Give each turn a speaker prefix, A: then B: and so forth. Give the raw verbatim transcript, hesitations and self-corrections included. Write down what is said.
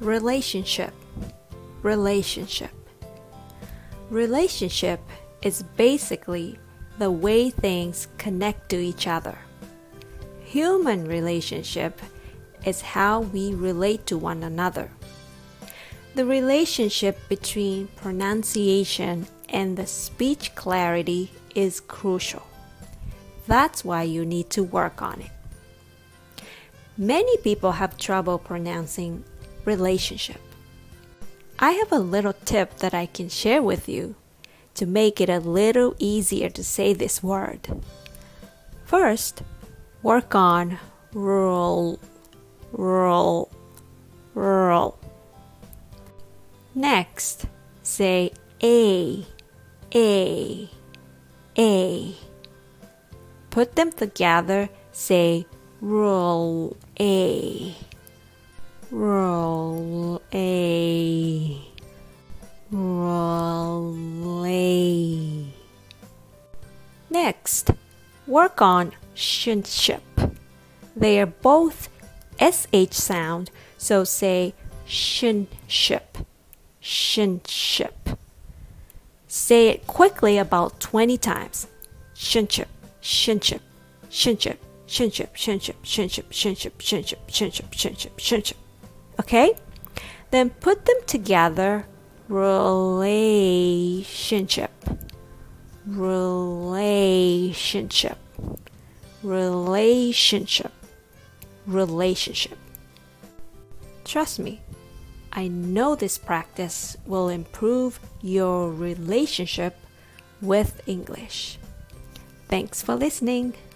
A: Relationship. Relationship. Relationship is basically the way things connect to each other. Human relationship is how we relate to one another. The relationship between pronunciation and the speech clarity is crucial. That's why you need to work on it. Many people have trouble pronouncing relationship. I have a little tip that I can share with you to make it a little easier to say this word. First, work on rural, rural, rural. Next, say a, a, a. Put them together, say roll a, roll a, roll a. Next, work on shinship. They are both S H sound, so say shinship, shinship. Say it quickly about twenty times. Shinship, shinship, shinship, shinship, shinship, shinship, shinship, shinship, shinship, shinship, shinship. Okay? Then put them together. Relationship, relationship, relationship, relationship. Trust me, I know this practice will improve your relationship with English. Thanks for listening.